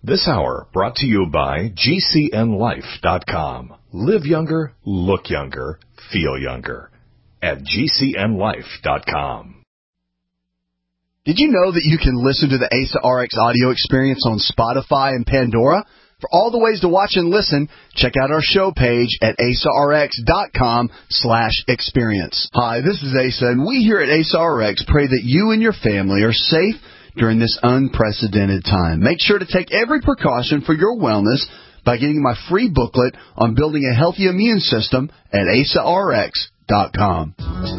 This hour brought to you by GCNLife.com. Live younger, look younger, feel younger at GCNLife.com. Did you know that you can listen to the ASA RX audio experience on Spotify and Pandora? For all the ways to watch and listen, check out our show page at asarx.com/experience. Hi, this is Asa, and we here at ASA RX pray that you and your family are safe during this unprecedented time. Make sure to take every precaution for your wellness by getting my free booklet on building a healthy immune system at asarx.com.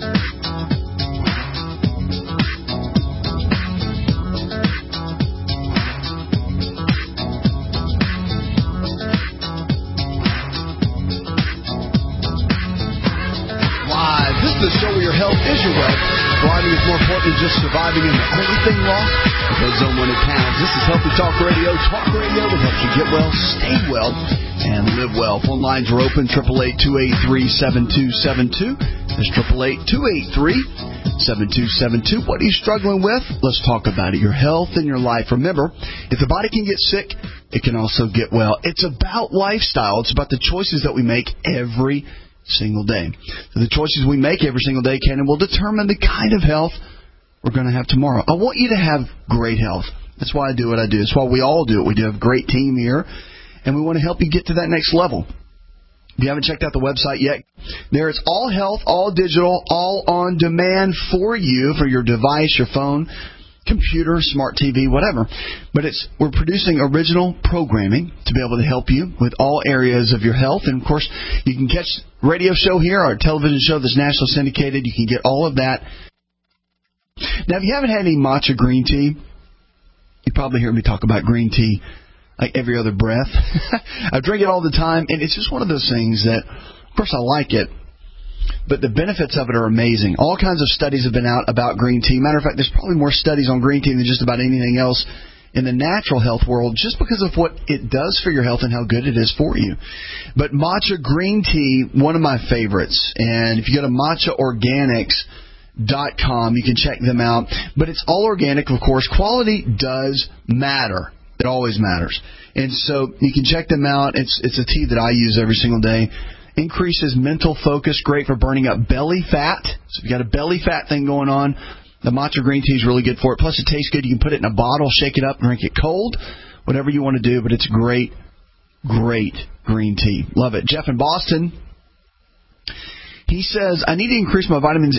This is the show where your health is your wealth. Thriving is more important than just surviving, and the only thing lost goes on when it counts. This is Healthy Talk Radio that helps you get well, stay well, and live well. Phone lines are open, 888-283-7272. That's 888-283-7272. What are you struggling with? Let's talk about it. Your health and your life. Remember, if the body can get sick, it can also get well. It's about lifestyle. It's about the choices that we make every single day. So the choices we make every single day can and will determine the kind of health we're going to have tomorrow. I want you to have great health. That's why I do what I do. That's why we all do it. We do have a great team here, and we want to help you get to that next level. If you haven't checked out the website yet, there it's all health, all digital, all on demand for you, for your device, your phone, computer, smart TV, whatever. But we're producing original programming to be able to help you with all areas of your health. And, of course, you can catch radio show here, our television show that's national syndicated. You can get all of that. Now, if you haven't had any matcha green tea, you probably hear me talk about green tea like every other breath. I drink it all the time, and it's just one of those things that, of course, I like it. But the benefits of it are amazing. All kinds of studies have been out about green tea. Matter of fact, there's probably more studies on green tea than just about anything else in the natural health world, just because of what it does for your health and how good it is for you. But matcha green tea, one of my favorites. And if you go to matchaorganics.com, you can check them out. But it's all organic, of course. Quality does matter. It always matters. And so you can check them out. It's a tea that I use every single day. Increases mental focus, great for burning up belly fat. So if you got a belly fat thing going on, the matcha green tea is really good for it. Plus, it tastes good. You can put it in a bottle, shake it up, drink it cold, whatever you want to do. But it's great, great green tea. Love it. Jeff in Boston, he says, I need to increase my vitamin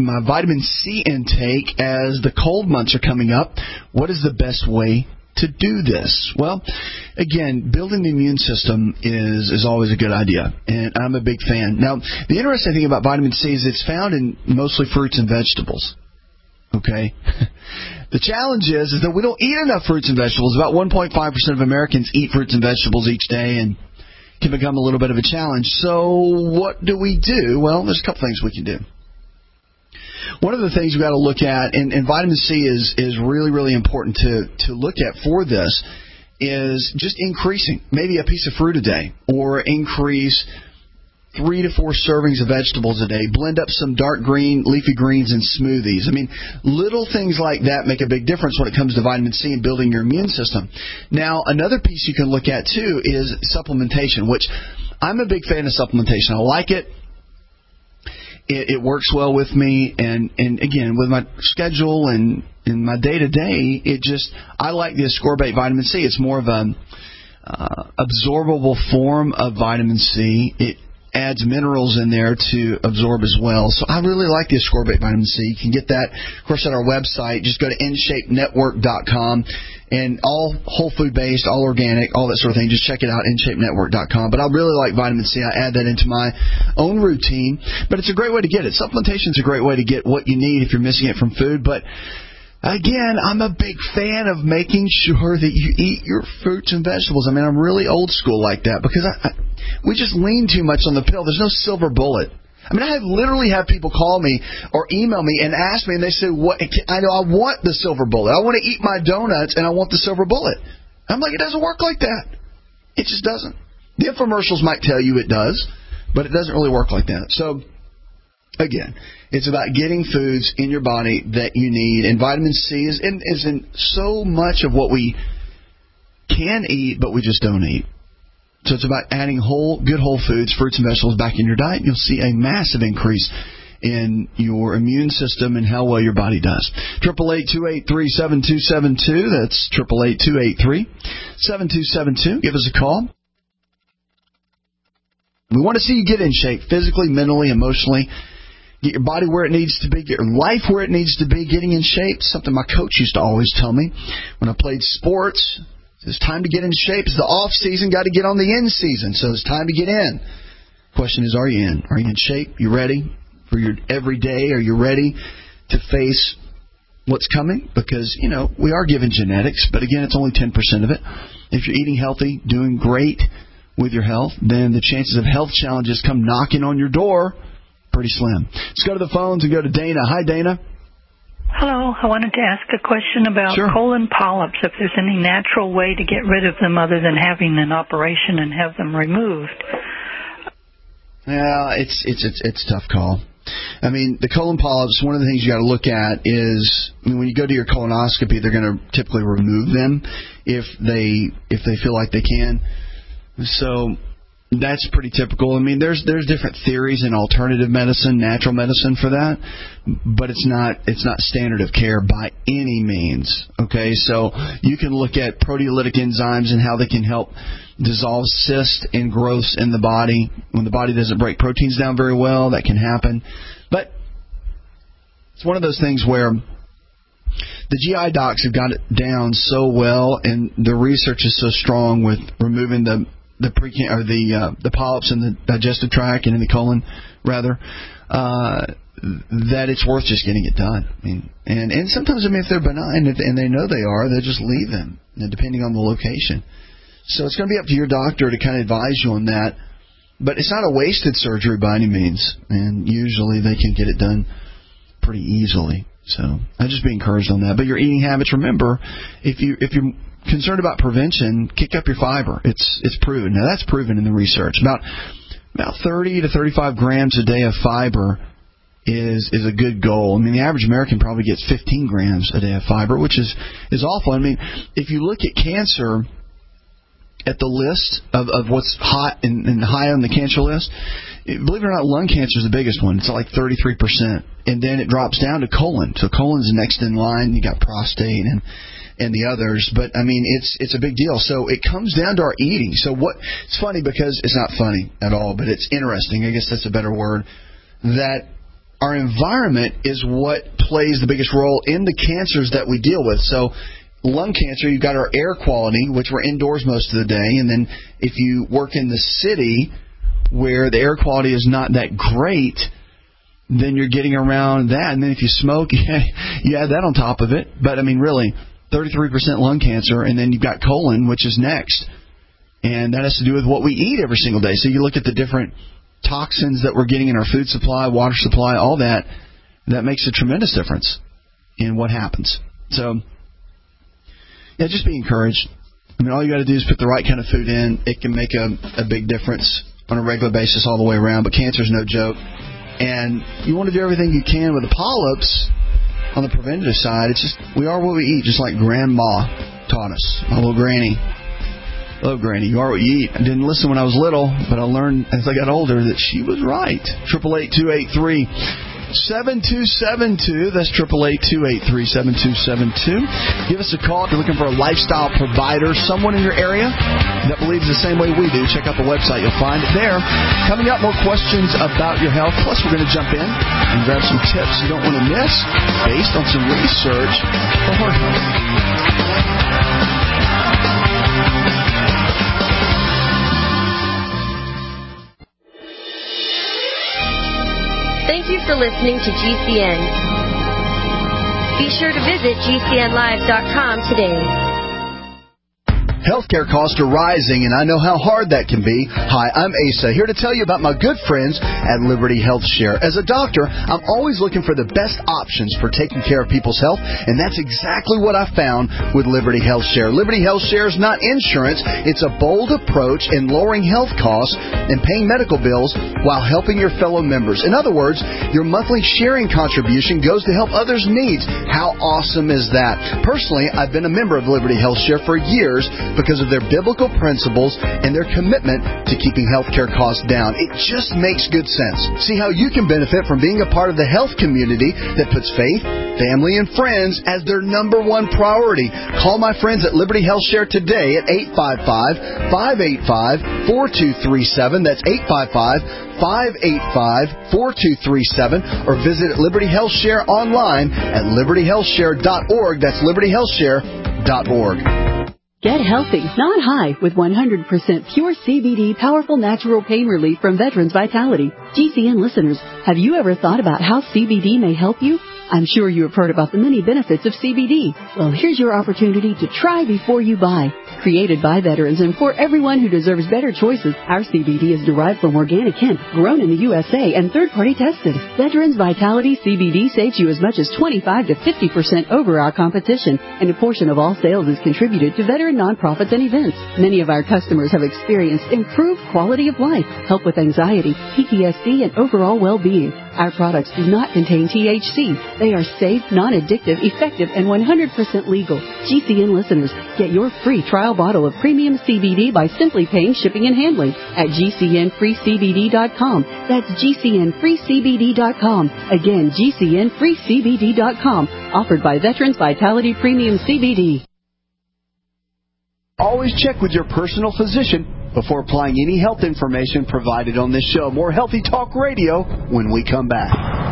C intake as the cold months are coming up. What is the best way to do this? Well, again, building the immune system is always a good idea, and I'm a big fan. Now, the interesting thing about vitamin C is it's found in mostly fruits and vegetables. Okay? The challenge is that we don't eat enough fruits and vegetables. About 1.5% of Americans eat fruits and vegetables each day, and can become a little bit of a challenge. So what do we do? Well, there's a couple things we can do. One of the things we've got to look at, and vitamin C is really, really important to look at for this, is just increasing maybe a piece of fruit a day, or increase 3 to 4 servings of vegetables a day. Blend up some dark green, leafy greens in smoothies. I mean, little things like that make a big difference when it comes to vitamin C and building your immune system. Now, another piece you can look at, too, is supplementation, which I'm a big fan of supplementation. I like it. It works well with me, and again, with my schedule and in my day-to-day, I like the ascorbate vitamin C. It's more of an absorbable form of vitamin C. It adds minerals in there to absorb as well. So I really like the ascorbate vitamin C. You can get that, of course, at our website. Just go to InShapeNetwork.com, and all whole food based, all organic, all that sort of thing. Just check it out, InShapeNetwork.com. But I really like vitamin C. I add that into my own routine. But it's a great way to get it. Supplementation is a great way to get what you need if you're missing it from food. But again, I'm a big fan of making sure that you eat your fruits and vegetables. I mean, I'm really old school like that because we just lean too much on the pill. There's no silver bullet. I mean, I have literally had people call me or email me and ask me, and they say, "What? I know I want the silver bullet. I want to eat my donuts, and I want the silver bullet." I'm like, it doesn't work like that. It just doesn't. The infomercials might tell you it does, but it doesn't really work like that. So, again, it's about getting foods in your body that you need, and vitamin C is in so much of what we can eat, but we just don't eat. So it's about adding good whole foods, fruits and vegetables back in your diet. You'll see a massive increase in your immune system and how well your body does. 888-283-7272. That's 888-283-7272. Give us a call. We want to see you get in shape physically, mentally, emotionally. Get your body where it needs to be. Get your life where it needs to be. Getting in shape, something my coach used to always tell me when I played sports. It's time to get in shape. It's the off season. Got to get on the in season. So it's time to get in. Question is, are you in? Are you in shape? You ready for your every day? Are you ready to face what's coming? Because, we are given genetics, but again, it's only 10% of it. If you're eating healthy, doing great with your health, then the chances of health challenges come knocking on your door pretty slim. Let's go to the phones and go to Dana. Hi, Dana. Hello. I wanted to ask a question about colon polyps, if there's any natural way to get rid of them other than having an operation and have them removed. Yeah, it's a tough call. I mean, the colon polyps, one of the things you got to look at is, when you go to your colonoscopy, they're going to typically remove them if they feel like they can. So that's pretty typical. I mean, there's different theories in alternative medicine, natural medicine for that, but it's not standard of care by any means. Okay, so you can look at proteolytic enzymes and how they can help dissolve cysts and growths in the body. When the body doesn't break proteins down very well, that can happen. But it's one of those things where the GI docs have got it down so well, and the research is so strong with removing the polyps in the digestive tract and in the colon, rather, that it's worth just getting it done. I mean, and sometimes, if they're benign and they know they are, they'll just leave them, depending on the location. So it's going to be up to your doctor to kind of advise you on that. But it's not a wasted surgery by any means, and usually they can get it done pretty easily. So I'd just be encouraged on that. But your eating habits, remember, if you're concerned about prevention, kick up your fiber. It's proven. Now, that's proven in the research. About 30 to 35 grams a day of fiber is a good goal. I mean, the average American probably gets 15 grams a day of fiber, which is awful. I mean, if you look at cancer at the list of what's hot and high on the cancer list, believe it or not, lung cancer is the biggest one. It's like 33%. And then it drops down to colon. So colon's next in line. You got prostate and the others. But, I mean, it's a big deal. So it comes down to our eating. So it's funny, because it's not funny at all, but it's interesting. I guess that's a better word. That our environment is what plays the biggest role in the cancers that we deal with. So lung cancer, you've got our air quality, which we're indoors most of the day. And then if you work in the city where the air quality is not that great, then you're getting around that. And then if you smoke, you add that on top of it. But, I mean, really, 33% lung cancer, and then you've got colon, which is next. And that has to do with what we eat every single day. So you look at the different toxins that we're getting in our food supply, water supply, all that. That makes a tremendous difference in what happens. So, yeah, just be encouraged. I mean, all you got to do is put the right kind of food in. It can make a big difference on a regular basis all the way around. But cancer's no joke. And you want to do everything you can with the polyps on the preventative side. It's just, we are what we eat, just like Grandma taught us. My little granny. Love Granny. You are what you eat. I didn't listen when I was little, but I learned as I got older that she was right. 888-283-7272. That's 888-283-7272. Give us a call if you're looking for a lifestyle provider, someone in your area that believes the same way we do. Check out the website. You'll find it there. Coming up, more questions about your health. Plus, we're going to jump in and grab some tips you don't want to miss based on some research for heart health. Thank you for listening to GCN. Be sure to visit GCNlive.com today. Healthcare costs are rising, and I know how hard that can be. Hi, I'm Asa, here to tell you about my good friends at Liberty Health Share. As a doctor, I'm always looking for the best options for taking care of people's health, and that's exactly what I found with Liberty Health Share. Liberty Health Share is not insurance. It's a bold approach in lowering health costs and paying medical bills while helping your fellow members. In other words, your monthly sharing contribution goes to help others' needs. How awesome is that? Personally, I've been a member of Liberty Health Share for years, because of their biblical principles and their commitment to keeping healthcare costs down. It just makes good sense. See how you can benefit from being a part of the health community that puts faith, family, and friends as their number one priority. Call my friends at Liberty Health Share today at 855-585-4237. That's 855-585-4237. Or visit Liberty Health Share online at libertyhealthshare.org. That's libertyhealthshare.org. Get healthy, not high, with 100% pure CBD powerful natural pain relief from Veterans Vitality. GCN listeners, have you ever thought about how CBD may help you? I'm sure you have heard about the many benefits of CBD. Well, here's your opportunity to try before you buy. Created by veterans and for everyone who deserves better choices, our CBD is derived from organic hemp, grown in the USA, and third-party tested. Veterans Vitality CBD saves you as much as 25 to 50% over our competition, and a portion of all sales is contributed to veteran nonprofits and events. Many of our customers have experienced improved quality of life, help with anxiety, PTSD, and overall well-being. Our products do not contain THC. They are safe, non-addictive, effective, and 100% legal. GCN listeners, get your free trial bottle of premium CBD by simply paying shipping and handling at GCNFreeCBD.com. That's GCNFreeCBD.com. Again, GCNFreeCBD.com. Offered by Veterans Vitality Premium CBD. Always check with your personal physician before applying any health information provided on this show. More Healthy Talk Radio when we come back.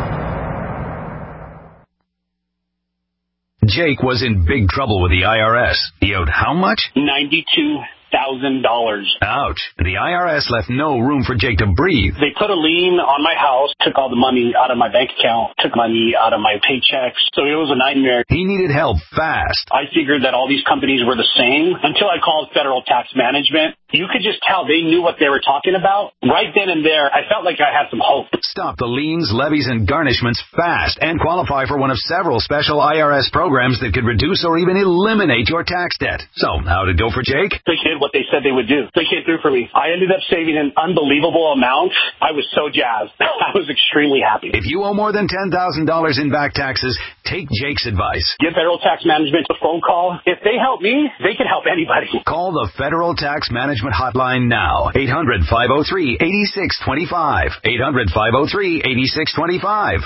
Jake was in big trouble with the IRS. He owed how much? $92,000. Ouch. The IRS left no room for Jake to breathe. They put a lien on my house, took all the money out of my bank account, took money out of my paychecks. So it was a nightmare. He needed help fast. I figured that all these companies were the same until I called Federal Tax Management. You could just tell they knew what they were talking about. Right then and there, I felt like I had some hope. Stop the liens, levies, and garnishments fast and qualify for one of several special IRS programs that could reduce or even eliminate your tax debt. So, how'd it go for Jake? They did what they said they would do. They came through for me. I ended up saving an unbelievable amount. I was so jazzed. I was extremely happy. If you owe more than $10,000 in back taxes, take Jake's advice. Give Federal Tax Management a phone call. If they help me, they can help anybody. Call the Federal Tax Management Hotline now. 800-503-8625. 800-503-8625.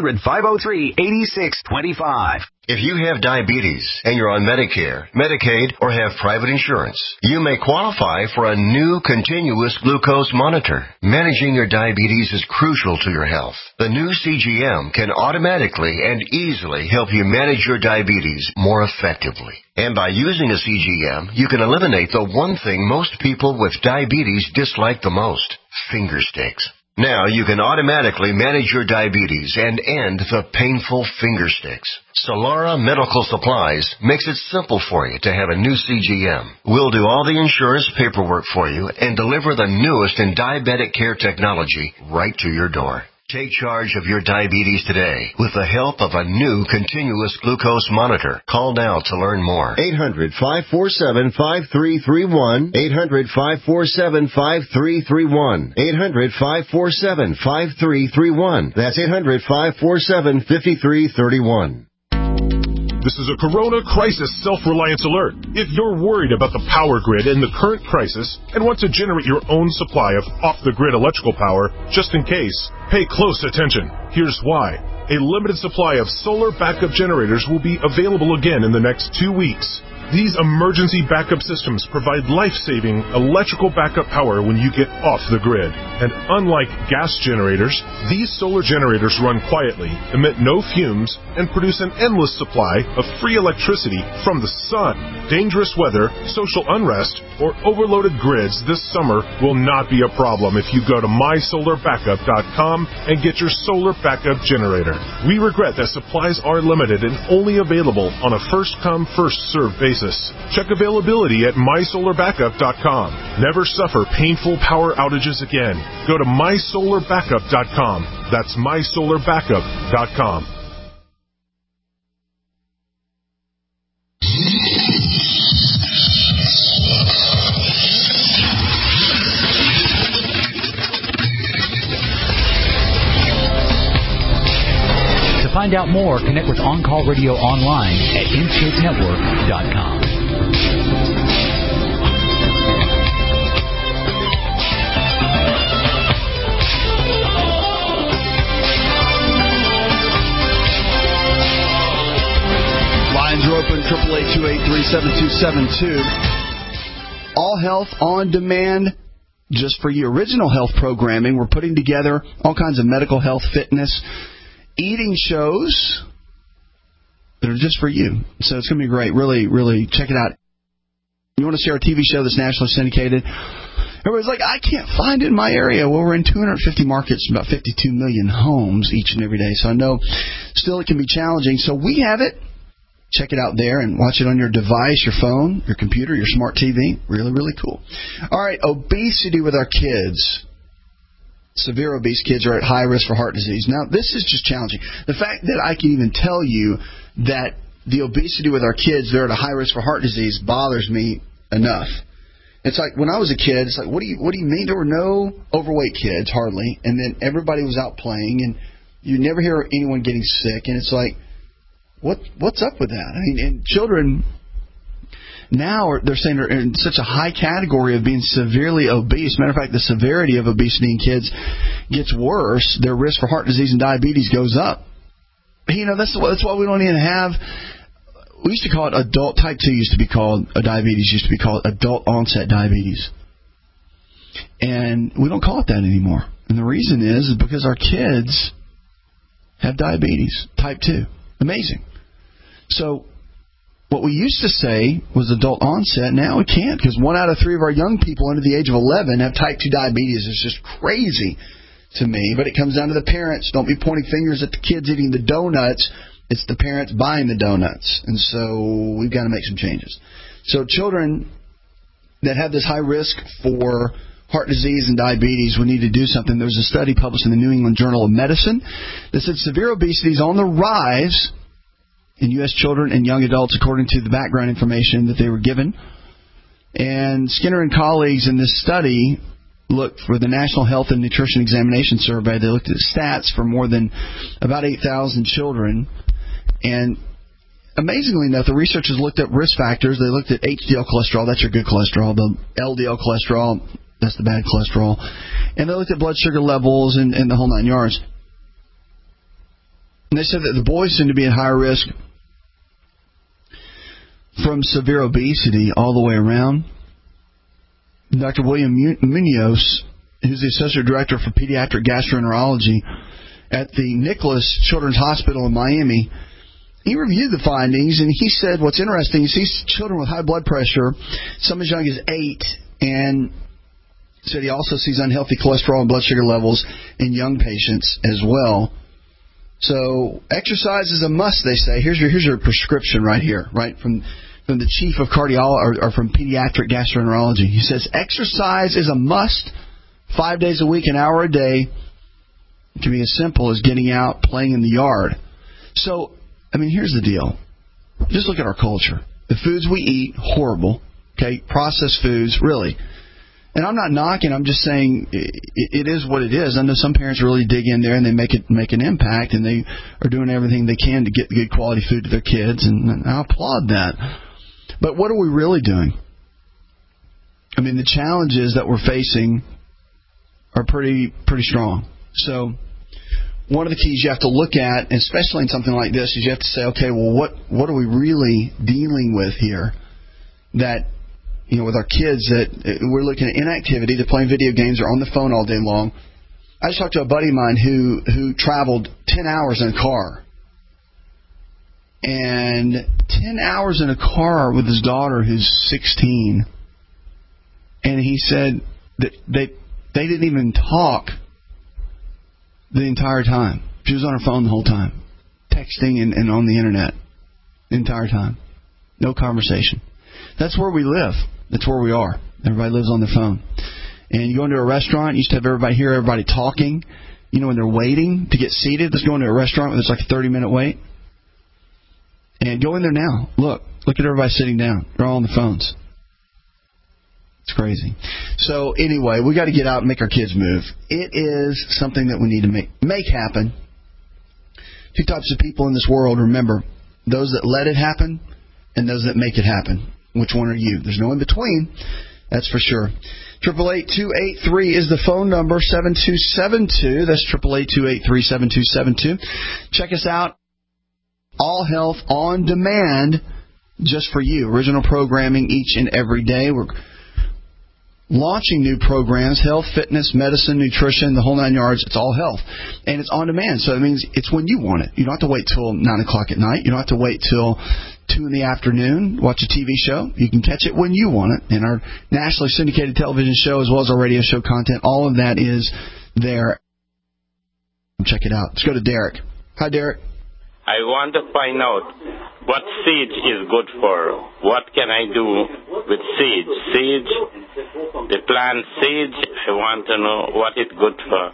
800-503-8625. If you have diabetes and you're on Medicare, Medicaid, or have private insurance, you may qualify for a new continuous glucose monitor. Managing your diabetes is crucial to your health. The new CGM can automatically and easily help you manage your diabetes more effectively. And by using a CGM, you can eliminate the one thing most people with diabetes dislike the most: finger sticks. Now you can automatically manage your diabetes and end the painful finger sticks. Solara Medical Supplies makes it simple for you to have a new CGM. We'll do all the insurance paperwork for you and deliver the newest in diabetic care technology right to your door. Take charge of your diabetes today with the help of a new continuous glucose monitor. Call now to learn more. 800-547-5331. 800-547-5331. 800-547-5331. That's 800-547-5331. This is a Corona Crisis Self-Reliance Alert. If you're worried about the power grid in the current crisis and want to generate your own supply of off-the-grid electrical power, just in case, pay close attention. Here's why. A limited supply of solar backup generators will be available again in the next 2 weeks. These emergency backup systems provide life-saving electrical backup power when you get off the grid. And unlike gas generators, these solar generators run quietly, emit no fumes, and produce an endless supply of free electricity from the sun. Dangerous weather, social unrest, or overloaded grids this summer will not be a problem if you go to mysolarbackup.com and get your solar backup generator. We regret that supplies are limited and only available on a first-come, first-served basis. Check availability at mysolarbackup.com. Never suffer painful power outages again. Go to mysolarbackup.com. That's mysolarbackup.com. To find out more, connect with On Call Radio online at InShapeNetwork.com. 833-836-7272. All Health on Demand, just for you. Original Health programming. We're putting together all kinds of medical health, fitness, eating shows that are just for you. So it's going to be great. Really, really check it out. You want to see our TV show that's nationally syndicated? Everybody's like, I can't find it in my area. Well, we're in 250 markets, about 52 million homes each and every day. So I know still it can be challenging. So we have it. Check it out there and watch it on your device, your phone, your computer, your smart TV. Really, really cool. All right, obesity with our kids. Severe obese kids are at high risk for heart disease. Now, this is just challenging. The fact that I can even tell you that the obesity with our kids, they're at a high risk for heart disease, bothers me enough. It's like when I was a kid, it's like, what do you mean? There were no overweight kids, hardly, and then everybody was out playing, and you never hear anyone getting sick, and it's like, what's up with that? I mean, and children now they're saying they're in such a high category of being severely obese. Matter of fact, the severity of obesity in kids gets worse. Their risk for heart disease and diabetes goes up. You know, that's why we don't even have. We used to call it adult type 2. Used to be called diabetes. Used to be called adult onset diabetes, and we don't call it that anymore. And the reason is because our kids have diabetes type 2. Amazing. So what we used to say was adult onset. Now we can't, because 1 out of 3 of our young people under the age of 11 have type 2 diabetes. It's just crazy to me. But it comes down to the parents. Don't be pointing fingers at the kids eating the donuts. It's the parents buying the donuts. And so we've got to make some changes. So children that have this high risk for heart disease and diabetes, we need to do something. There was a study published in the New England Journal of Medicine that said severe obesity is on the rise in U.S. children and young adults, according to the background information that they were given. And Skinner and colleagues in this study looked for the National Health and Nutrition Examination Survey. They looked at stats for more than about 8,000 children. And amazingly enough, the researchers looked at risk factors. They looked at HDL cholesterol, that's your good cholesterol, the LDL cholesterol, that's the bad cholesterol. And they looked at blood sugar levels and the whole 9 yards. And they said that the boys seem to be at higher risk from severe obesity all the way around. Dr. William Munoz, who's the Associate Director for Pediatric Gastroenterology at the Nicholas Children's Hospital in Miami, he reviewed the findings, and he said what's interesting is he sees children with high blood pressure, some as young as 8, and said he also sees unhealthy cholesterol and blood sugar levels in young patients as well. So exercise is a must, they say. Here's your prescription right here, right from the chief of cardiology or from pediatric gastroenterology. He says exercise is a must, 5 days a week, an hour a day. It can be as simple as getting out, playing in the yard. So, I mean, here's the deal. Just look at our culture. The foods we eat, horrible. Okay, processed foods, really. And I'm not knocking. I'm just saying it is what it is. I know some parents really dig in there and they make an impact, and they are doing everything they can to get good quality food to their kids, and I applaud that. But what are we really doing? I mean, the challenges that we're facing are pretty strong. So one of the keys you have to look at, especially in something like this, is you have to say, okay, well, what are we really dealing with here? That, you know, with our kids, that we're looking at inactivity, they're playing video games, they're on the phone all day long. I just talked to a buddy of mine who traveled 10 hours in a car. And 10 hours in a car with his daughter who's 16. And he said that they didn't even talk the entire time. She was on her phone the whole time, texting and on the internet the entire time. No conversation. That's where we live. That's where we are. Everybody lives on their phone. And you go into a restaurant, you used to have everybody talking. You know, when they're waiting to get seated, let's go into a restaurant where there's like a 30-minute wait. And go in there now. Look at everybody sitting down. They're all on the phones. It's crazy. So anyway, we got to get out and make our kids move. It is something that we need to make happen. 2 types of people in this world, remember, those that let it happen and those that make it happen. Which one are you? There's no in between. That's for sure. 888-283 is the phone number, 7272. That's 888-283-7272. Check us out. All Health on Demand. just for you. Original programming each and every day. We're launching new programs, health, fitness, medicine, nutrition, the whole 9 yards. It's all health. And it's on demand, so it means it's when you want it. You don't have to wait till 9 o'clock at night. You don't have to wait till 2 in the afternoon, watch a TV show. You can catch it when you want it. And our nationally syndicated television show, as well as our radio show content, all of that is there. Check it out. Let's go to Derek. Hi, Derek. I want to find out what sage is good for. What can I do with sage? Sage, the plant sage, I want to know what it's good for.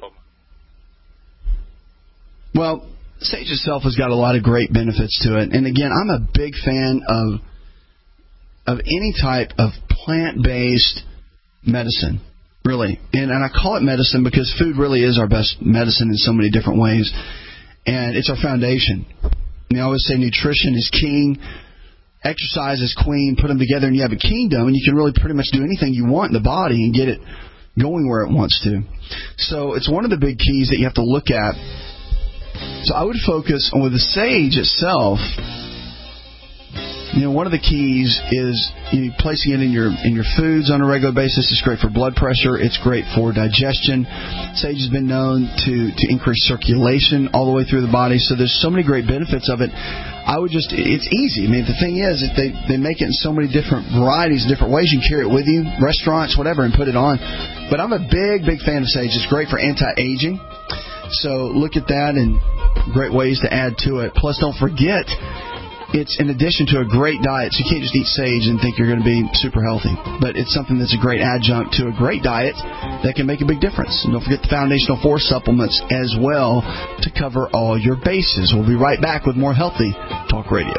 Well, sage itself has got a lot of great benefits to it. And again, I'm a big fan of any type of plant-based medicine, really. And I call it medicine because food really is our best medicine in so many different ways. And it's our foundation. And I always say nutrition is king, exercise is queen. Put them together and you have a kingdom, and you can really pretty much do anything you want in the body and get it going where it wants to. So it's one of the big keys that you have to look at. So I would focus on with the sage itself. One of the keys is placing it in your foods on a regular basis. It's great for blood pressure. It's great for digestion. Sage has been known to increase circulation all the way through the body. So there's so many great benefits of it. It's easy. I mean, the thing is that they make it in so many different varieties, different ways. You can carry it with you, restaurants, whatever, and put it on. But I'm a big, big fan of sage. It's great for anti-aging. So look at that and great ways to add to it. Plus, don't forget, it's in addition to a great diet. So you can't just eat sage and think you're going to be super healthy. But it's something that's a great adjunct to a great diet that can make a big difference. And don't forget the Foundational Force supplements as well to cover all your bases. We'll be right back with more Healthy Talk Radio.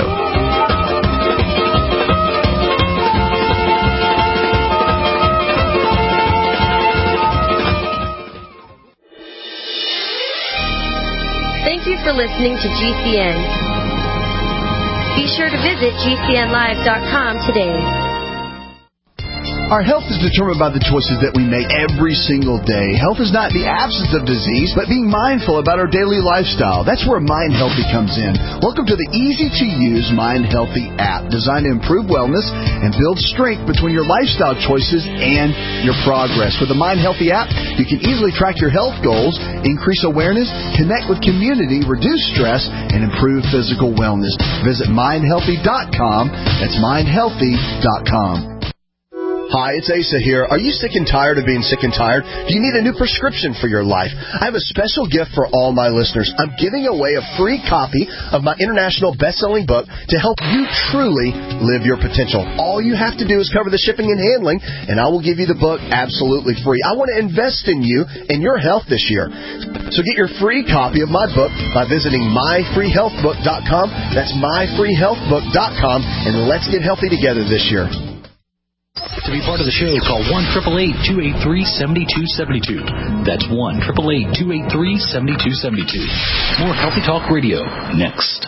Thank you for listening to GCN. Be sure to visit GCNlive.com today. Our health is determined by the choices that we make every single day. Health is not the absence of disease, but being mindful about our daily lifestyle. That's where Mind Healthy comes in. Welcome to the easy-to-use Mind Healthy app, designed to improve wellness and build strength between your lifestyle choices and your progress. With the Mind Healthy app, you can easily track your health goals, increase awareness, connect with community, reduce stress, and improve physical wellness. Visit mindhealthy.com. That's mindhealthy.com. Hi, it's Asa here. Are you sick and tired of being sick and tired? Do you need a new prescription for your life? I have a special gift for all my listeners. I'm giving away a free copy of my international best-selling book to help you truly live your potential. All you have to do is cover the shipping and handling, and I will give you the book absolutely free. I want to invest in you and your health this year. So get your free copy of my book by visiting myfreehealthbook.com. That's myfreehealthbook.com, and let's get healthy together this year. To be part of the show, call 1-888-283-7272. That's 1-888-283-7272. More Healthy Talk Radio next.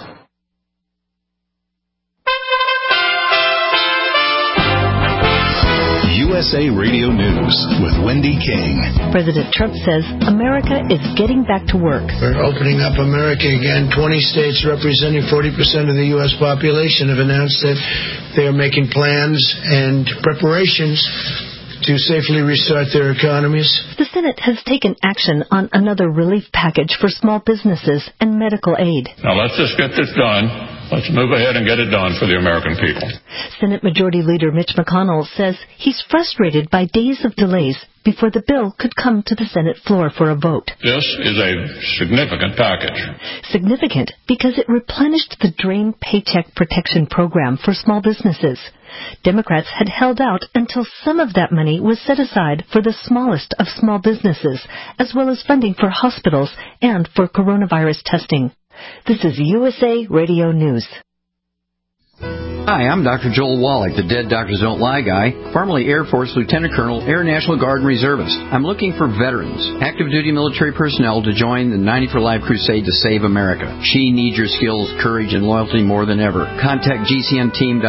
USA Radio News with Wendy King. President Trump says America is getting back to work. We're opening up America again. 20 states representing 40% of the U.S. population have announced that they are making plans and preparations to safely restart their economies. The Senate has taken action on another relief package for small businesses and medical aid. Now let's just get this done. Let's move ahead and get it done for the American people. Senate Majority Leader Mitch McConnell says he's frustrated by days of delays before the bill could come to the Senate floor for a vote. This is a significant package. Significant because it replenished the drained Paycheck Protection Program for small businesses. Democrats had held out until some of that money was set aside for the smallest of small businesses, as well as funding for hospitals and for coronavirus testing. This is USA Radio News. Hi, I'm Dr. Joel Wallach, the Dead Doctors Don't Lie guy, formerly Air Force Lieutenant Colonel, Air National Guard and Reservist. I'm looking for veterans, active duty military personnel to join the 90 for Life crusade to save America. She needs your skills, courage, and loyalty more than ever. Contact GCNteam.com.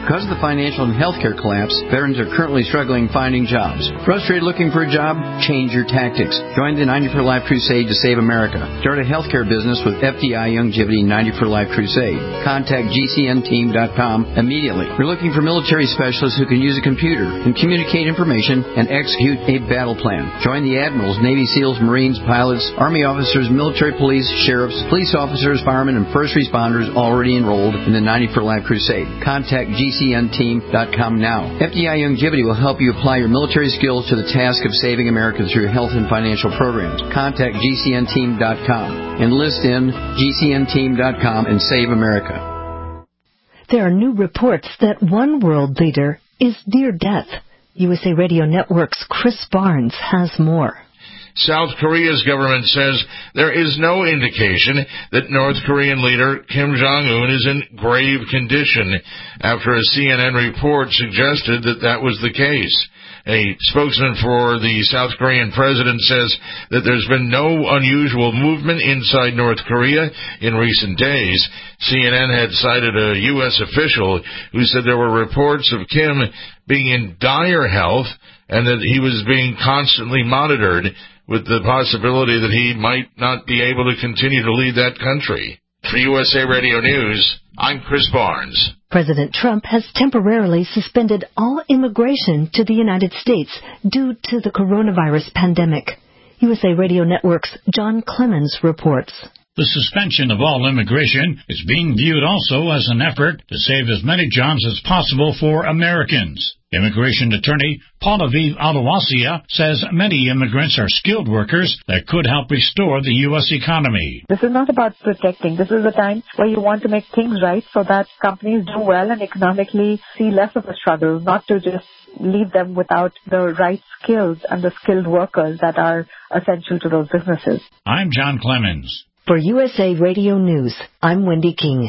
Because of the financial and healthcare collapse, veterans are currently struggling finding jobs. Frustrated looking for a job? Change your tactics. Join the 90 for Life Crusade to save America. Start a healthcare business with FDI Youngevity 90 for Life Crusade. Contact GCNteam.com immediately. We're looking for military specialists who can use a computer and communicate information and execute a battle plan. Join the admirals, Navy SEALs, Marines, pilots, Army officers, military police, sheriffs, police officers, firemen, and first responders already enrolled in the 90 for Life Crusade. Contact GCNteam.com now. FDI Youngevity will help you apply your military skills to the task of saving America through health and financial programs. Contact GCNteam.com. Enlist in GCNteam.com and save America. There are new reports that one world leader is near death. USA Radio Network's Chris Barnes has more. South Korea's government says there is no indication that North Korean leader Kim Jong-un is in grave condition after a CNN report suggested that that was the case. A spokesman for the South Korean president says that there's been no unusual movement inside North Korea in recent days. CNN had cited a U.S. official who said there were reports of Kim being in dire health and that he was being constantly monitored, with the possibility that he might not be able to continue to lead that country. For USA Radio News, I'm Chris Barnes. President Trump has temporarily suspended all immigration to the United States due to the coronavirus pandemic. USA Radio Network's John Clemens reports. The suspension of all immigration is being viewed also as an effort to save as many jobs as possible for Americans. Immigration attorney Pallavi Alawasya says many immigrants are skilled workers that could help restore the U.S. economy. This is not about protecting. This is a time where you want to make things right so that companies do well and economically see less of a struggle, not to just leave them without the right skills and the skilled workers that are essential to those businesses. I'm John Clemens. For USA Radio News, I'm Wendy King.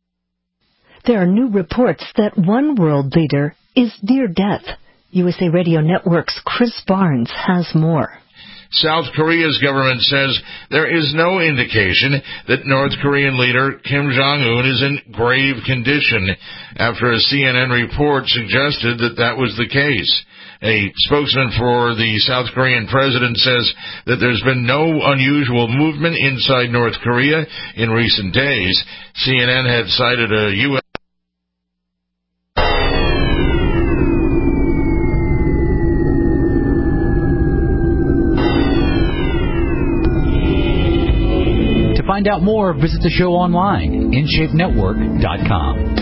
There are new reports that one world leader is near death. USA Radio Network's Chris Barnes has more. South Korea's government says there is no indication that North Korean leader Kim Jong-un is in grave condition after a CNN report suggested that that was the case. A spokesman for the South Korean president says that there's been no unusual movement inside North Korea in recent days. CNN had cited a U.S. To find out more, visit the show online, InShapeNetwork.com.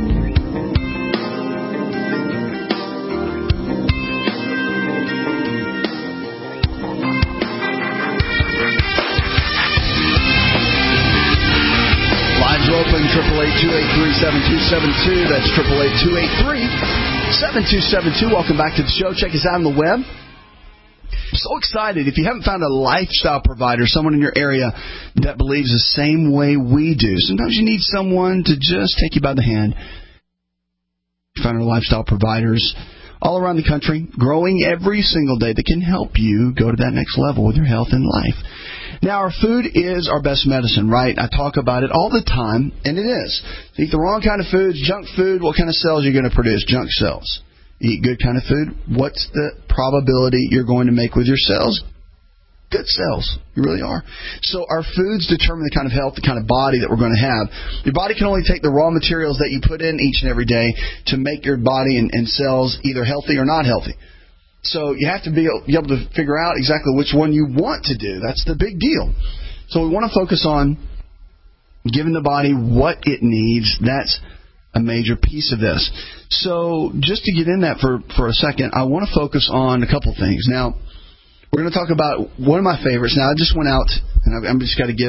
Open 888-283-7272. That's 888-283-7272. Welcome back to the show. Check us out on the web. So excited. If you haven't found a lifestyle provider, someone in your area that believes the same way we do, sometimes you need someone to just take you by the hand. Find our lifestyle providers all around the country, growing every single day, that can help you go to that next level with your health and life. Now, our food is our best medicine, right? I talk about it all the time, and it is. You eat the wrong kind of foods, junk food, what kind of cells are you going to produce? Junk cells. You eat good kind of food, what's the probability you're going to make with your cells? Good cells. You really are. So our foods determine the kind of health, the kind of body that we're going to have. Your body can only take the raw materials that you put in each and every day to make your body and cells either healthy or not healthy. So you have to be able to figure out exactly which one you want to do. That's the big deal. So we want to focus on giving the body what it needs. That's a major piece of this. So just to get in that for a second, I want to focus on a couple things. Now, we're going to talk about one of my favorites. Now, I just went out, and I'm just got to give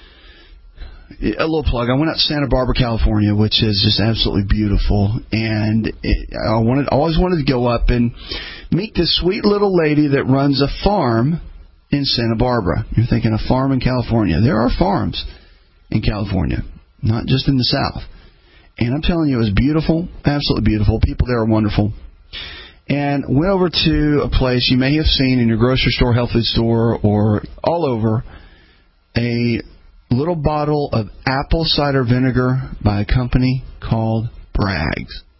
a little plug. I went out to Santa Barbara, California, which is just absolutely beautiful. And I always wanted to go up and meet this sweet little lady that runs a farm in Santa Barbara. You're thinking a farm in California. There are farms in California, not just in the South. And I'm telling you, it was beautiful, absolutely beautiful. People there are wonderful. And went over to a place you may have seen in your grocery store, health food store, or all over, a little bottle of apple cider vinegar by a company called Bragg's.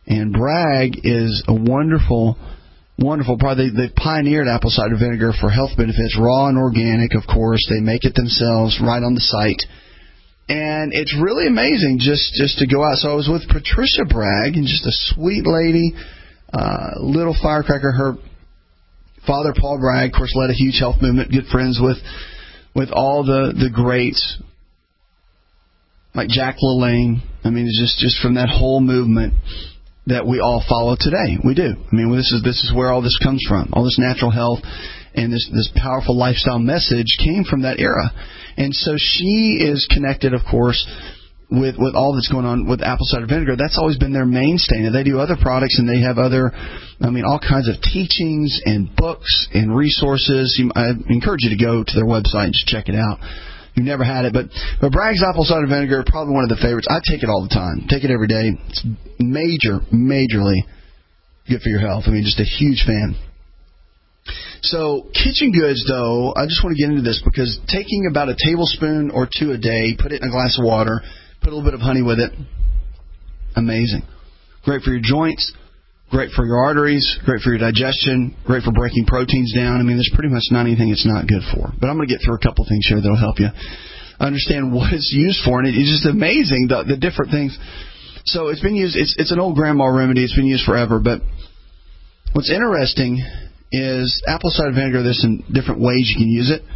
And Bragg is a wonderful product. They pioneered apple cider vinegar for health benefits, raw and organic, of course. They make it themselves right on the site. And it's really amazing just to go out. So I was with Patricia Bragg, and just a sweet lady, little firecracker. Her father, Paul Bragg, of course, led a huge health movement, good friends with all the greats, like Jack LaLanne. I mean, it's just from that whole movement that we all follow today. We do. I mean, this is where all this comes from. All this natural health and this powerful lifestyle message came from that era. And so she is connected, of course, with all that's going on with apple cider vinegar. That's always been their mainstay. Now, they do other products, and they have all kinds of teachings and books and resources. I encourage you to go to their website and just check it out. You've never had it, but Bragg's apple cider vinegar, probably one of the favorites. I take it all the time. Take it every day. It's majorly good for your health. I mean, just a huge fan. So kitchen goods, though, I just want to get into this because taking about a tablespoon or two a day, put it in a glass of water, put a little bit of honey with it, amazing. Great for your joints, great for your arteries, great for your digestion, great for breaking proteins down. I mean, there's pretty much not anything it's not good for. But I'm going to get through a couple things here that will help you understand what it's used for. And it's just amazing, the different things. So it's been used, it's an old grandma remedy. It's been used forever. But what's interesting is apple cider vinegar, there's some different ways you can use it.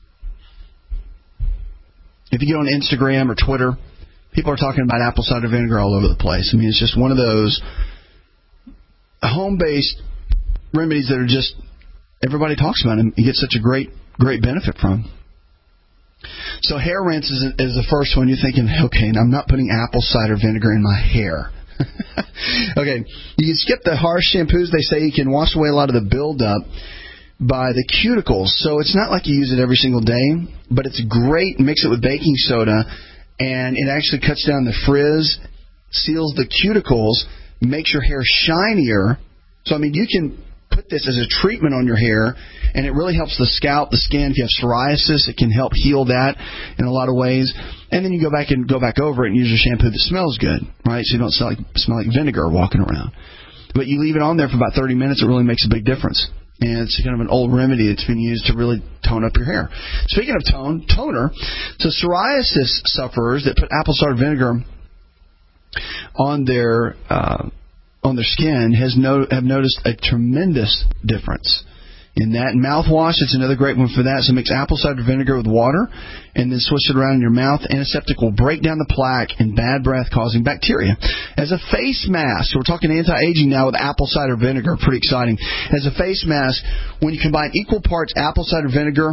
If you get on Instagram or Twitter, people are talking about apple cider vinegar all over the place. I mean, it's just one of those home-based remedies that are just, everybody talks about them. You get such a great benefit from. So hair rinse is the first one. You're thinking, okay, I'm not putting apple cider vinegar in my hair. Okay, you can skip the harsh shampoos. They say you can wash away a lot of the buildup by the cuticles. So it's not like you use it every single day, but it's great. Mix it with baking soda, and it actually cuts down the frizz, seals the cuticles, makes your hair shinier. So, I mean, you can put this as a treatment on your hair, and it really helps the scalp, the skin. If you have psoriasis, it can help heal that in a lot of ways. And then you go back over it and use a shampoo that smells good, right? So you don't smell like vinegar walking around. But you leave it on there for about 30 minutes, it really makes a big difference. And it's kind of an old remedy that's been used to really tone up your hair. Speaking of toner, so psoriasis sufferers that put apple cider vinegar on their skin have noticed a tremendous difference in that. And mouthwash, it's another great one for that. So mix apple cider vinegar with water and then swish it around in your mouth. Antiseptic will break down the plaque and bad breath causing bacteria. As a face mask, so we're talking anti-aging now with apple cider vinegar, pretty exciting. As a face mask, when you combine equal parts apple cider vinegar,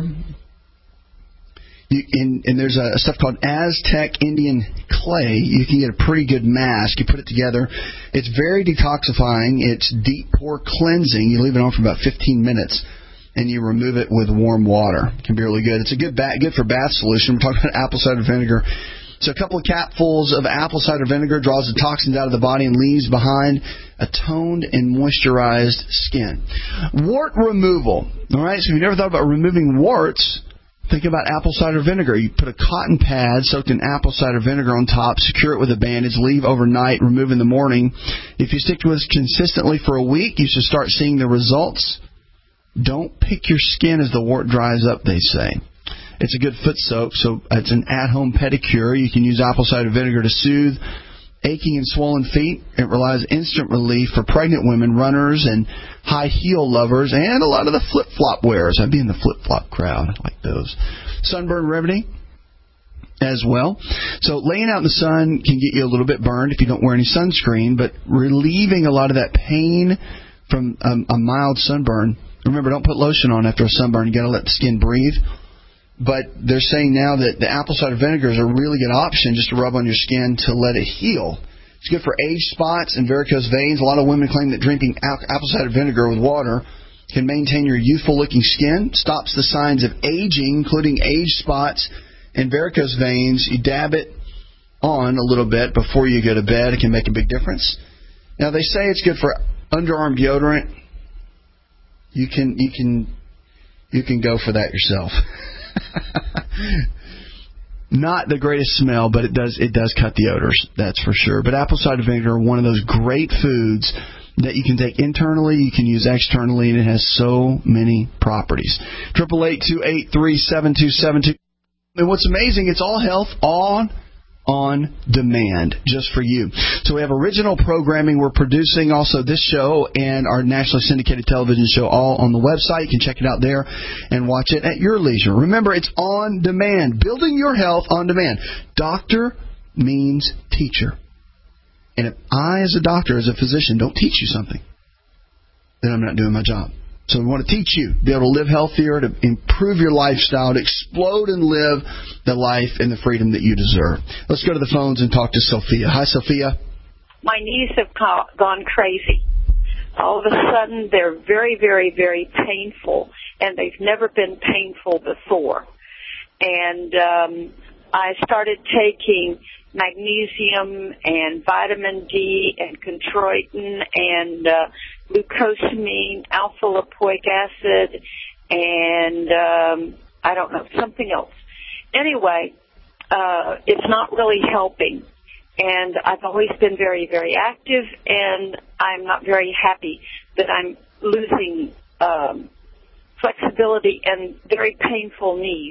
and there's a stuff called Aztec Indian clay, you can get a pretty good mask. You put it together. It's very detoxifying. It's deep pore cleansing. You leave it on for about 15 minutes, and you remove it with warm water. It can be really good. It's a good for bath solution. We're talking about apple cider vinegar. So a couple of capfuls of apple cider vinegar draws the toxins out of the body and leaves behind a toned and moisturized skin. Wart removal. All right, so if you've never thought about removing warts, think about apple cider vinegar. You put a cotton pad soaked in apple cider vinegar on top, secure it with a bandage, leave overnight, remove in the morning. If you stick to it consistently for a week, you should start seeing the results. Don't pick your skin as the wart dries up, they say. It's a good foot soak, so it's an at-home pedicure. You can use apple cider vinegar to soothe aching and swollen feet. It relies instant relief for pregnant women, runners, and high heel lovers, and a lot of the flip-flop wearers. I'd be in the flip-flop crowd. I like those. Sunburn remedy as well. So laying out in the sun can get you a little bit burned if you don't wear any sunscreen, but relieving a lot of that pain from a mild sunburn. Remember, don't put lotion on after a sunburn. You got to let the skin breathe. But they're saying now that the apple cider vinegar is a really good option just to rub on your skin to let it heal. It's good for age spots and varicose veins. A lot of women claim that drinking apple cider vinegar with water can maintain your youthful-looking skin, stops the signs of aging, including age spots and varicose veins. You dab it on a little bit before you go to bed. It can make a big difference. Now, they say it's good for underarm deodorant. You can go for that yourself. Not the greatest smell, but it does cut the odors, that's for sure. But apple cider vinegar, one of those great foods that you can take internally, you can use externally, and it has so many properties. 888-283-7272. And what's amazing, it's all health on demand, just for you. So we have original programming we're producing, also this show and our nationally syndicated television show, all on the website. You can check it out there and watch it at your leisure. Remember, it's on demand. Building your health on demand. Doctor means teacher. And if I, as a doctor, as a physician, don't teach you something, then I'm not doing my job. So we want to teach you, be able to live healthier, to improve your lifestyle, to explode and live the life and the freedom that you deserve. Let's go to the phones and talk to Sophia. Hi, Sophia. My knees have gone crazy. All of a sudden, they're very, very, very painful, and they've never been painful before. And I started taking magnesium and vitamin D and chondroitin and glucosamine, alpha-lipoic acid, and I don't know, something else. Anyway, it's not really helping. And I've always been very, very active, and I'm not very happy that I'm losing flexibility and very painful knees.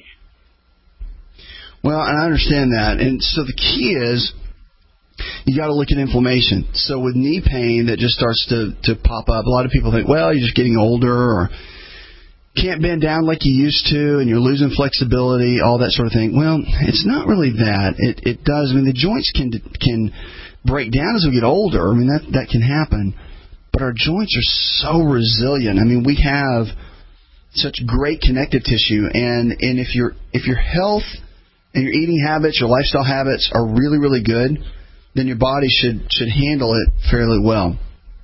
Well, and I understand that. And so the key is you got to look at inflammation. So with knee pain that just starts to pop up, a lot of people think, well, you're just getting older or can't bend down like you used to and you're losing flexibility, all that sort of thing. Well, it's not really that. It does. I mean, the joints can break down as we get older. I mean, that can happen. But our joints are so resilient. I mean, we have such great connective tissue. And if your health and your eating habits, your lifestyle habits are really, really good, then your body should handle it fairly well.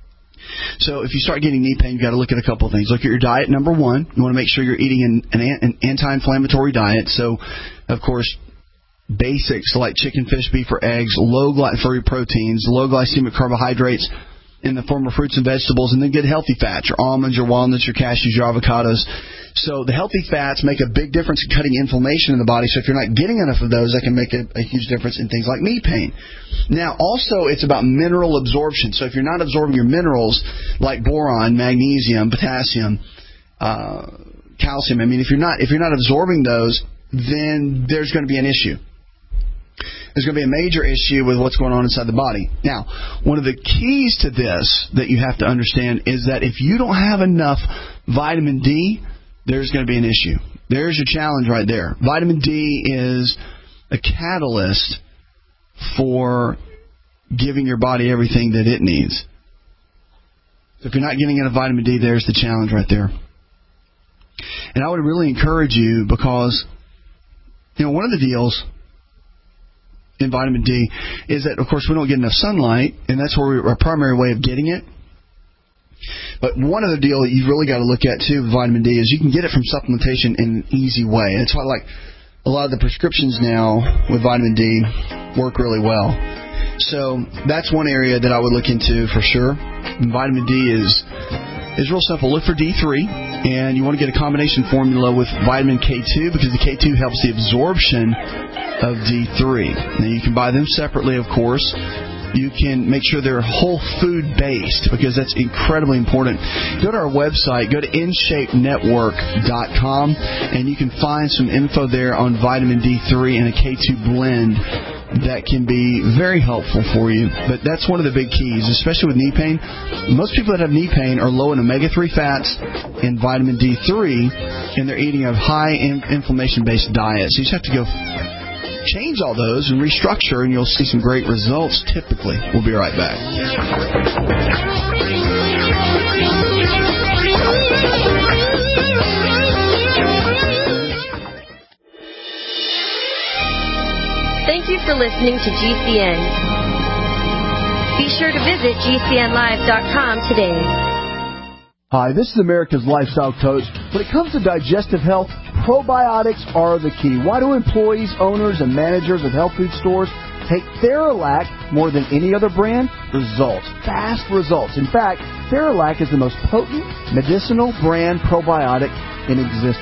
So if you start getting knee pain, you've got to look at a couple of things. Look at your diet, number one. You want to make sure you're eating an anti-inflammatory diet. So, of course, basics like chicken, fish, beef, or eggs, low gluten-free proteins, low glycemic carbohydrates in the form of fruits and vegetables, and then good healthy fats, your almonds, your walnuts, your cashews, your avocados. So the healthy fats make a big difference in cutting inflammation in the body. So if you're not getting enough of those, that can make a huge difference in things like knee pain. Now, also, it's about mineral absorption. So if you're not absorbing your minerals like boron, magnesium, potassium, calcium, I mean, if you're not absorbing those, then there's going to be an issue. There's going to be a major issue with what's going on inside the body. Now, one of the keys to this that you have to understand is that if you don't have enough vitamin D, there's going to be an issue. There's your challenge right there. Vitamin D is a catalyst for giving your body everything that it needs. So if you're not getting enough vitamin D, there's the challenge right there. And I would really encourage you because, one of the deals in vitamin D is that, of course, we don't get enough sunlight, and that's our primary way of getting it. But one other deal that you've really got to look at, too, with vitamin D is you can get it from supplementation in an easy way. That's why, like, a lot of the prescriptions now with vitamin D work really well. So that's one area that I would look into for sure. And vitamin D is real simple. Look for D3, and you want to get a combination formula with vitamin K2 because the K2 helps the absorption of D3. Now, you can buy them separately, of course. You can make sure they're whole food based because that's incredibly important. Go to our website, go to InShapeNetwork.com, and you can find some info there on vitamin D3 and a K2 blend that can be very helpful for you. But that's one of the big keys, especially with knee pain. Most people that have knee pain are low in omega-3 fats and vitamin D3, and they're eating a high inflammation-based diet. So you just have to go change all those and restructure, and you'll see some great results typically. We'll be right back. Thank you for listening to GCN. Be sure to visit GCNlive.com today. Hi, this is America's Lifestyle Coach. When it comes to digestive health, probiotics are the key. Why do employees, owners, and managers of health food stores take Theralac more than any other brand? Results. Fast results. In fact, Theralac is the most potent medicinal brand probiotic in existence.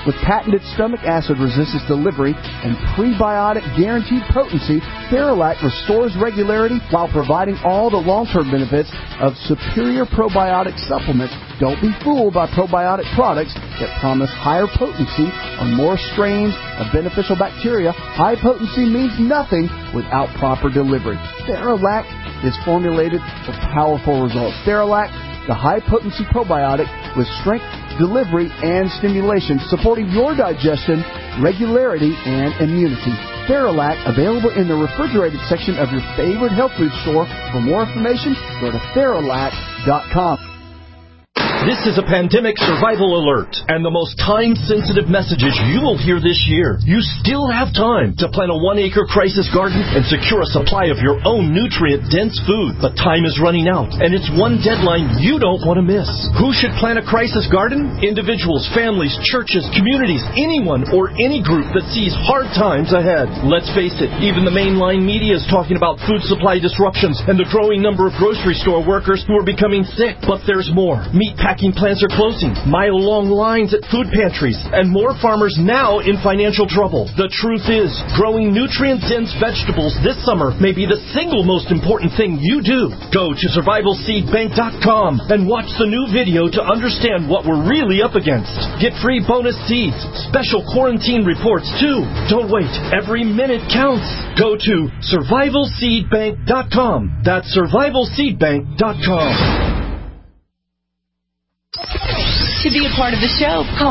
With patented stomach acid resistance delivery and prebiotic guaranteed potency, Theralac restores regularity while providing all the long-term benefits of superior probiotic supplements. Don't be fooled by probiotic products that promise higher potency on more strains of beneficial bacteria. High potency means nothing without proper delivery. Theralac is formulated for powerful results. Theralac, the high-potency probiotic with strength, delivery, and stimulation, supporting your digestion, regularity, and immunity. Theralac, available in the refrigerated section of your favorite health food store. For more information, go to Theralac.com. This is a pandemic survival alert and the most time-sensitive messages you will hear this year. You still have time to plant a 1-acre crisis garden and secure a supply of your own nutrient-dense food. But time is running out, and it's one deadline you don't want to miss. Who should plant a crisis garden? Individuals, families, churches, communities, anyone or any group that sees hard times ahead. Let's face it, even the mainline media is talking about food supply disruptions and the growing number of grocery store workers who are becoming sick. But there's more. Meatpacking plants are closing, mile-long lines at food pantries, and more farmers now in financial trouble. The truth is, growing nutrient-dense vegetables this summer may be the single most important thing you do. Go to survivalseedbank.com and watch the new video to understand what we're really up against. Get free bonus seeds, special quarantine reports too. Don't wait. Every minute counts. Go to survivalseedbank.com. That's survivalseedbank.com. To be a part of the show, call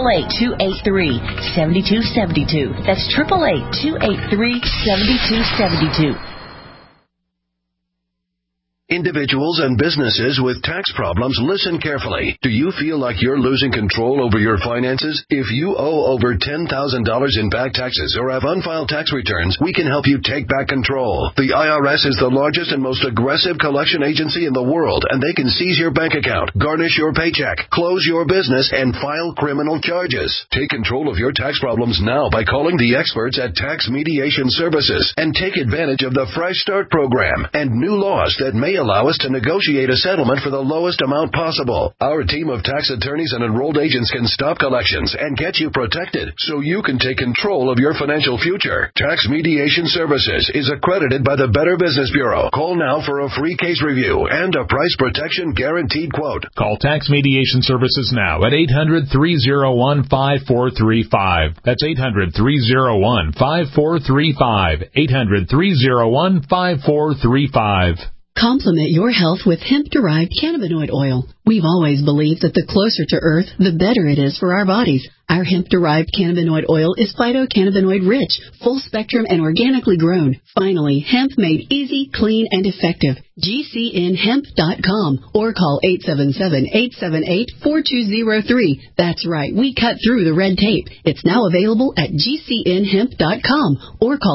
888-283-7272. That's 888-283-7272. Individuals and businesses with tax problems, listen carefully. Do you feel like you're losing control over your finances? If you owe over $10,000 in back taxes or have unfiled tax returns, we can help you take back control. The IRS is the largest and most aggressive collection agency in the world, and they can seize your bank account, garnish your paycheck, close your business, and file criminal charges. Take control of your tax problems now by calling the experts at Tax Mediation Services and take advantage of the Fresh Start program and new laws that may allow us to negotiate a settlement for the lowest amount possible. Our team of tax attorneys and enrolled agents can stop collections and get you protected so you can take control of your financial future. Tax Mediation Services is accredited by the Better Business Bureau. Call now for a free case review and a price protection guaranteed quote. Call Tax Mediation Services now at 800-301-5435. That's 800-301-5435. 800-301-5435. Complement your health with hemp-derived cannabinoid oil. We've always believed that the closer to Earth, the better it is for our bodies. Our hemp-derived cannabinoid oil is phytocannabinoid-rich, full-spectrum, and organically grown. Finally, hemp made easy, clean, and effective. GCNhemp.com or call 877-878-4203. That's right, we cut through the red tape. It's now available at GCNhemp.com or call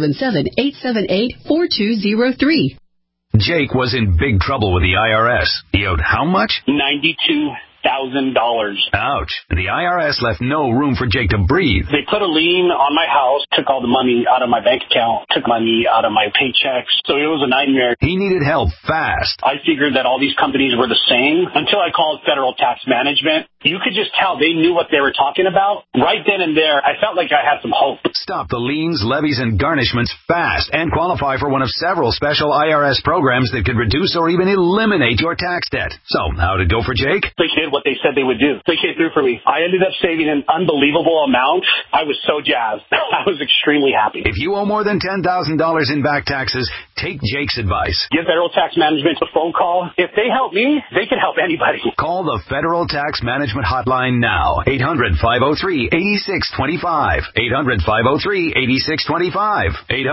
877-878-4203. Jake was in big trouble with the IRS. He owed how much? $92,000. Ouch. The IRS left no room for Jake to breathe. They put a lien on my house, took all the money out of my bank account, took money out of my paychecks. So it was a nightmare. He needed help fast. I figured that all these companies were the same until I called Federal Tax Management. You could just tell they knew what they were talking about. Right then and there, I felt like I had some hope. Stop the liens, levies, and garnishments fast and qualify for one of several special IRS programs that could reduce or even eliminate your tax debt. So, how'd it go for Jake? They did what they said they would do. They came through for me. I ended up saving an unbelievable amount. I was so jazzed. I was extremely happy. If you owe more than $10,000 in back taxes, take Jake's advice. Give Federal Tax Management a phone call. If they help me, they can help anybody. Call the Federal Tax Management Hotline now. 800-503-8625. 800-503-8625.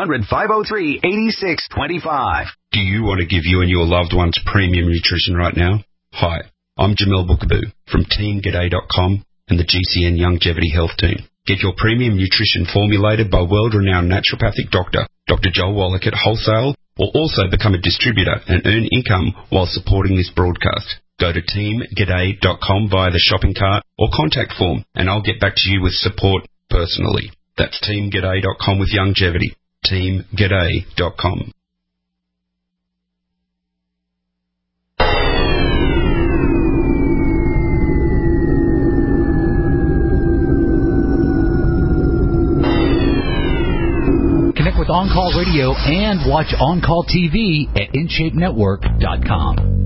800-503-8625. Do you want to give you and your loved ones premium nutrition right now? Hi, I'm Jamel Bookaboo from TeamGaday.com and the GCN Longevity Health Team. Get your premium nutrition formulated by world-renowned naturopathic doctor, Dr. Joel Wallach at wholesale, or also become a distributor and earn income while supporting this broadcast. Go to TeamGaday.com via the shopping cart or contact form, and I'll get back to you with support personally. That's TeamGaday.com with longevity. TeamGaday.com. On Call Radio and watch On Call TV at InShapeNetwork.com.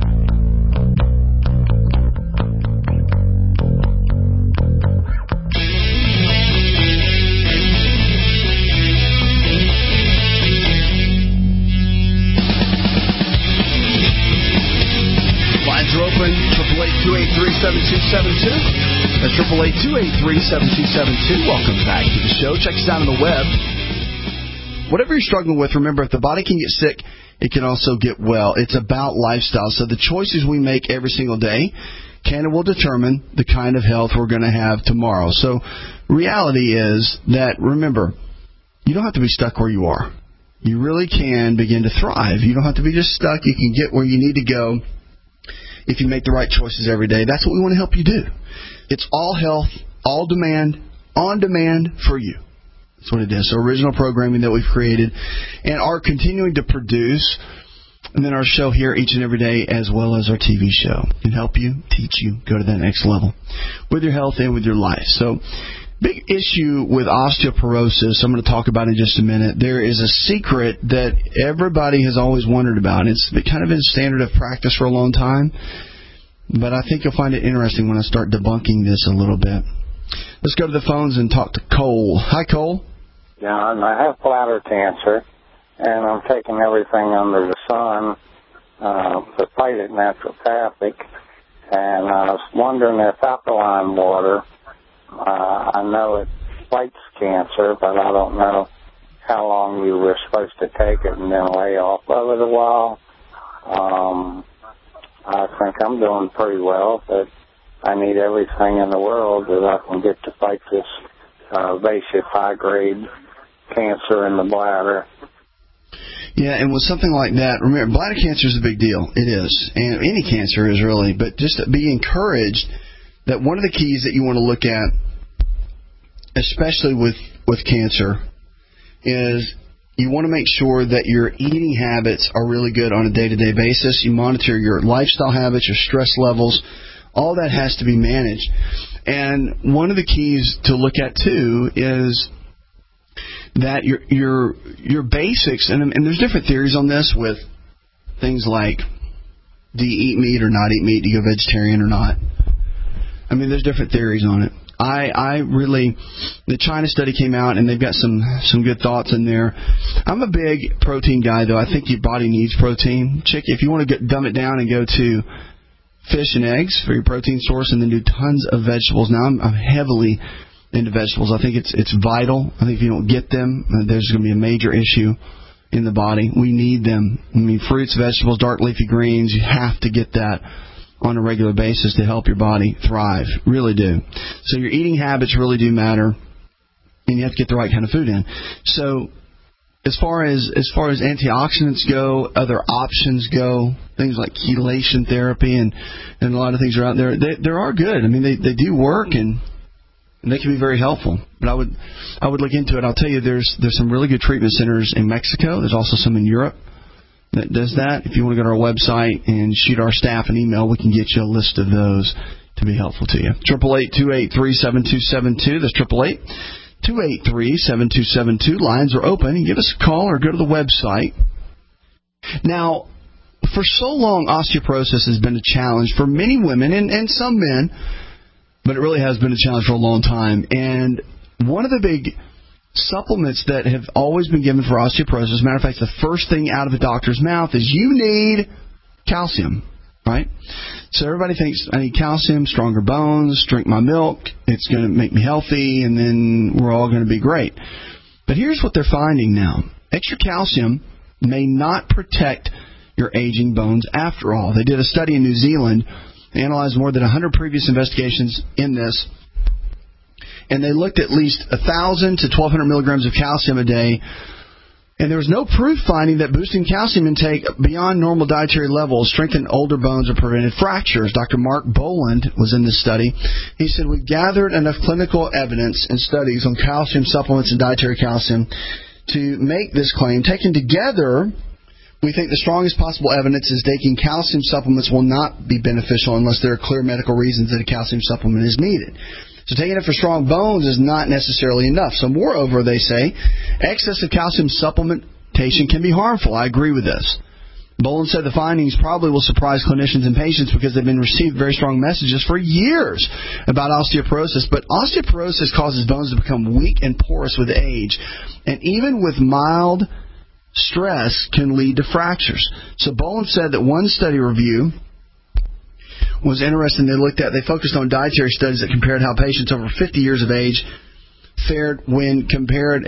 Lines are open, 888-283-7272. That's 888-283-7272. Welcome back to the show. Check us out on the web. Whatever you're struggling with, remember, if the body can get sick, it can also get well. It's about lifestyle. So the choices we make every single day can and will determine the kind of health we're going to have tomorrow. So reality is that, remember, you don't have to be stuck where you are. You really can begin to thrive. You don't have to be just stuck. You can get where you need to go if you make the right choices every day. That's what we want to help you do. It's all health, all demand, on demand for you. That's what it is. So original programming that we've created and are continuing to produce. And then our show here each and every day, as well as our TV show, can help you, teach you, go to that next level with your health and with your life. So big issue with osteoporosis I'm going to talk about in just a minute. There is a secret that everybody has always wondered about. It's kind of been standard of practice for a long time, but I think you'll find it interesting when I start debunking this a little bit. Let's go to the phones and talk to Cole. Hi, Cole. John, I have bladder cancer, and I'm taking everything under the sun to fight it naturopathic, and I was wondering if alkaline water, I know it fights cancer, but I don't know how long you were supposed to take it and then lay off of it a while. I think I'm doing pretty well, but I need everything in the world that I can get to fight this invasive high-grade cancer in the bladder. Yeah, and with something like that, remember, bladder cancer is a big deal. It is. And any cancer is really. But just be encouraged that one of the keys that you want to look at, especially with cancer, is you want to make sure that your eating habits are really good on a day-to-day basis. You monitor your lifestyle habits, your stress levels. All that has to be managed. And one of the keys to look at, too, is that your basics, and there's different theories on this with things like, do you eat meat or not eat meat? Do you go vegetarian or not? I mean, there's different theories on it. I really, the China study came out, and they've got some good thoughts in there. I'm a big protein guy, though. I think your body needs protein. If you want to dumb it down and go to fish and eggs for your protein source, and then do tons of vegetables. Now, I'm heavily into vegetables. I think it's vital. I think if you don't get them, there's going to be a major issue in the body. We need them. I mean, fruits, vegetables, dark leafy greens, you have to get that on a regular basis to help your body thrive. Really do. So your eating habits really do matter, and you have to get the right kind of food in. So as far as antioxidants go, other options go, things like chelation therapy and a lot of things are out there. They are good. I mean, they do work, and they can be very helpful. But I would look into it. I'll tell you, there's some really good treatment centers in Mexico. There's also some in Europe that does that. If you want to go to our website and shoot our staff an email, we can get you a list of those to be helpful to you. 888-283-7272. That's 888-283-7272. Lines are open. Give us a call or go to the website. Now, for so long, osteoporosis has been a challenge for many women and some men, but it really has been a challenge for a long time. And one of the big supplements that have always been given for osteoporosis, as a matter of fact, the first thing out of a doctor's mouth is you need calcium, right? So everybody thinks, I need calcium, stronger bones, drink my milk, it's going to make me healthy, and then we're all going to be great. But here's what they're finding now. Extra calcium may not protect your aging bones after all. They did a study in New Zealand. They analyzed more than 100 previous investigations in this, and they looked at least 1,000 to 1,200 milligrams of calcium a day, and there was no proof finding that boosting calcium intake beyond normal dietary levels strengthened older bones or prevented fractures. Dr. Mark Boland was in this study. He said, we gathered enough clinical evidence and studies on calcium supplements and dietary calcium to make this claim. Taken together, we think the strongest possible evidence is taking calcium supplements will not be beneficial unless there are clear medical reasons that a calcium supplement is needed. So taking it for strong bones is not necessarily enough. So moreover, they say, excessive calcium supplementation can be harmful. I agree with this. Boland said the findings probably will surprise clinicians and patients because they've been received very strong messages for years about osteoporosis. But osteoporosis causes bones to become weak and porous with age. And even with mild stress can lead to fractures. So Boland said that one study review was interesting. They focused on dietary studies that compared how patients over 50 years of age fared when compared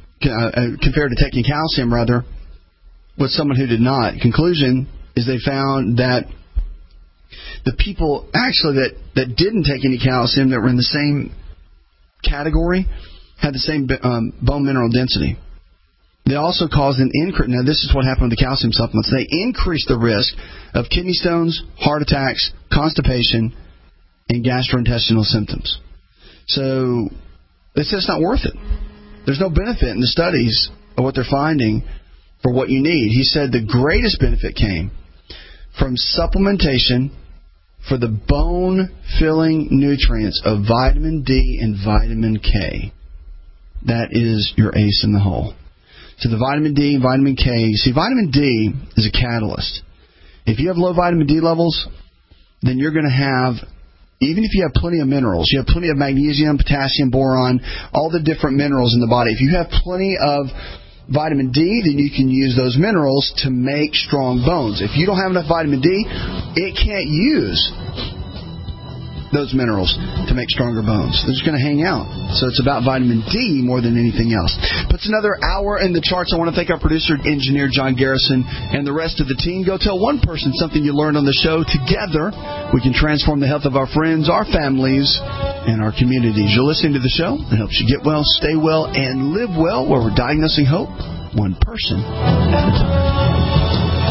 to taking calcium, rather, with someone who did not. Conclusion is they found that the people actually that didn't take any calcium, that were in the same category, had the same bone mineral density. They also caused an increase. Now, this is what happened with the calcium supplements. They increased the risk of kidney stones, heart attacks, constipation, and gastrointestinal symptoms. So they said it's not worth it. There's no benefit in the studies of what they're finding for what you need. He said the greatest benefit came from supplementation for the bone-filling nutrients of vitamin D and vitamin K. That is your ace in the hole. So the vitamin D and vitamin K, see, vitamin D is a catalyst. If you have low vitamin D levels, then you're going to have, even if you have plenty of minerals, you have plenty of magnesium, potassium, boron, all the different minerals in the body. If you have plenty of vitamin D, then you can use those minerals to make strong bones. If you don't have enough vitamin D, it can't use those minerals to make stronger bones. They're just going to hang out. So it's about vitamin D more than anything else. Puts another hour in the charts. I want to thank our producer, engineer John Garrison, and the rest of the team. Go tell one person something you learned on the show. Together, we can transform the health of our friends, our families, and our communities. You're listening to the show. It helps you get well, stay well, and live well, where we're diagnosing hope one person at a time.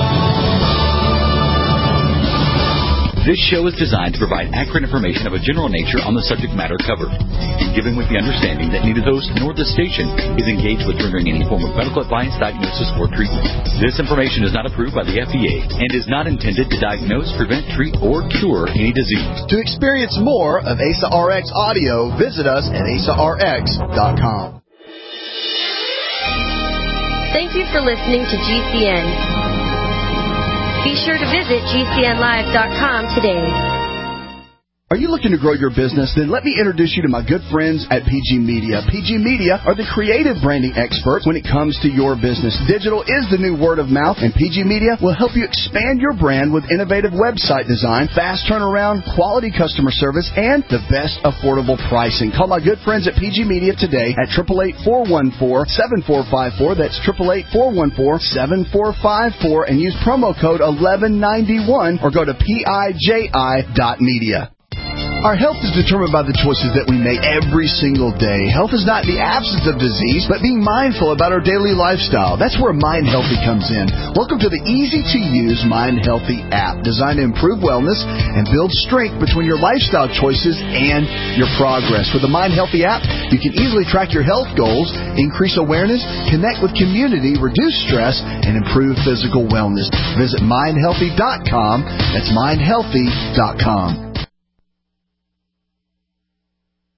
This show is designed to provide accurate information of a general nature on the subject matter covered, and given with the understanding that neither host nor the station is engaged with rendering any form of medical advice, diagnosis, or treatment. This information is not approved by the FDA and is not intended to diagnose, prevent, treat, or cure any disease. To experience more of ASA RX audio, visit us at asarx.com. Thank you for listening to GCN. Be sure to visit GCNlive.com today. Are you looking to grow your business? Then let me introduce you to my good friends at PG Media. PG Media are the creative branding experts when it comes to your business. Digital is the new word of mouth, and PG Media will help you expand your brand with innovative website design, fast turnaround, quality customer service, and the best affordable pricing. Call my good friends at PG Media today at 888-414-7454. That's 888-414-7454, and use promo code 1191 or go to PIJI.media. Our health is determined by the choices that we make every single day. Health is not the absence of disease, but being mindful about our daily lifestyle. That's where Mind Healthy comes in. Welcome to the easy-to-use Mind Healthy app, designed to improve wellness and build strength between your lifestyle choices and your progress. With the Mind Healthy app, you can easily track your health goals, increase awareness, connect with community, reduce stress, and improve physical wellness. Visit mindhealthy.com. That's mindhealthy.com.